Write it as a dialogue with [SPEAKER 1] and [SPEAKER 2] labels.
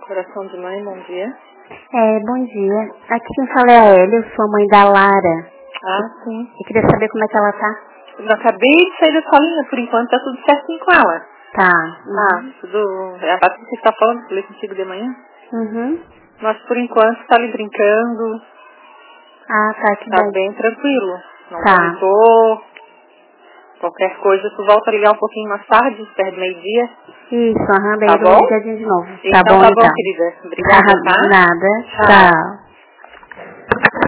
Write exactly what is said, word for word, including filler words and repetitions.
[SPEAKER 1] Coração de Mãe, bom dia.
[SPEAKER 2] É, bom dia. Aqui quem fala é a Hélia, eu sou a mãe da Lara.
[SPEAKER 1] Ah, sim.
[SPEAKER 2] Eu queria saber como é que ela tá.
[SPEAKER 1] Eu acabei de sair da escolinha, por enquanto tá tudo certinho com ela.
[SPEAKER 2] Tá.
[SPEAKER 1] Ah,
[SPEAKER 2] Uhum.
[SPEAKER 1] tudo... É a Patrícia que está falando, falei contigo de manhã.
[SPEAKER 2] Uhum.
[SPEAKER 1] Mas por enquanto tá ali brincando,
[SPEAKER 2] Ah, tá, que
[SPEAKER 1] tá
[SPEAKER 2] bom.
[SPEAKER 1] bem tranquilo. Não
[SPEAKER 2] Tá.
[SPEAKER 1] vomitou. Qualquer coisa, tu volta a ligar um pouquinho mais tarde, perto do meio-dia.
[SPEAKER 2] Isso, aham, daí
[SPEAKER 1] Tá
[SPEAKER 2] eu dou
[SPEAKER 1] bom?
[SPEAKER 2] uma ligadinha de novo. Tá
[SPEAKER 1] Então
[SPEAKER 2] bom,
[SPEAKER 1] tá bom,
[SPEAKER 2] então.
[SPEAKER 1] querida. Obrigada, tá?
[SPEAKER 2] Nada.
[SPEAKER 1] Tchau.
[SPEAKER 2] Tchau.